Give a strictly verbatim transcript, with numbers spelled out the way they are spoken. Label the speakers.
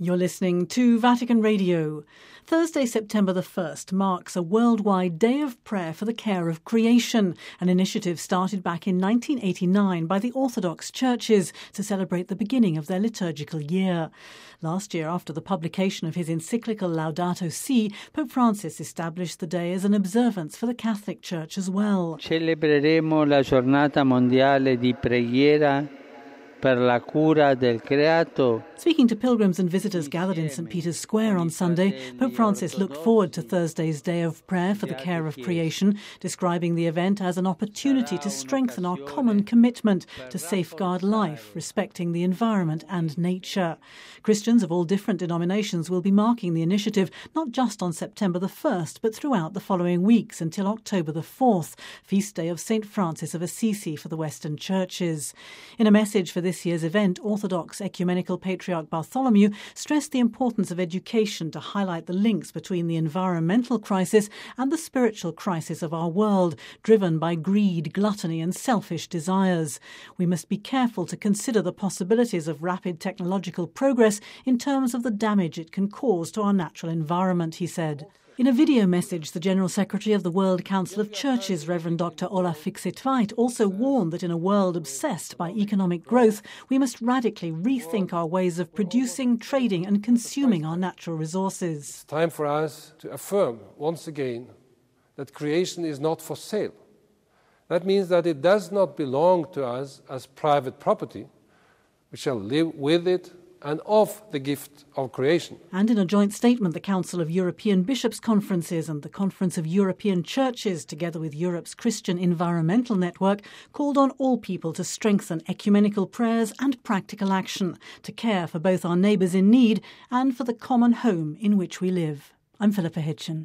Speaker 1: You're listening to Vatican Radio. Thursday, September the first, marks a worldwide day of prayer for the care of creation, an initiative started back in nineteen eighty-nine by the Orthodox churches to celebrate the beginning of their liturgical year. Last year, after the publication of his encyclical Laudato Si', Pope Francis established the day as an observance for the Catholic Church as well.
Speaker 2: Celebreremo la giornata mondiale di preghiera per la cura del creato.
Speaker 1: Speaking to pilgrims and visitors gathered in Saint Peter's Square on Sunday, Pope Francis looked forward to Thursday's day of prayer for the care of creation, describing the event as an opportunity to strengthen our common commitment to safeguard life, respecting the environment and nature. Christians of all different denominations will be marking the initiative not just on September the first, but throughout the following weeks until October the fourth, feast day of Saint Francis of Assisi for the Western churches. In a message for this year's event, Orthodox Ecumenical Patriarch Bartholomew stressed the importance of education to highlight the links between the environmental crisis and the spiritual crisis of our world, driven by greed, gluttony and selfish desires. We must be careful to consider the possibilities of rapid technological progress in terms of the damage it can cause to our natural environment, he said. In a video message, the General Secretary of the World Council of Churches, Reverend Doctor Olaf Fixet-Tveit, also warned that in a world obsessed by economic growth, we must radically rethink our ways of producing, trading and consuming our natural resources.
Speaker 3: It's time for us to affirm once again that creation is not for sale. That means that it does not belong to us as private property. We shall live with it and of the gift of creation.
Speaker 1: And in a joint statement, the Council of European Bishops' Conferences and the Conference of European Churches, together with Europe's Christian Environmental Network, called on all people to strengthen ecumenical prayers and practical action, to care for both our neighbours in need and for the common home in which we live. I'm Philippa Hitchin.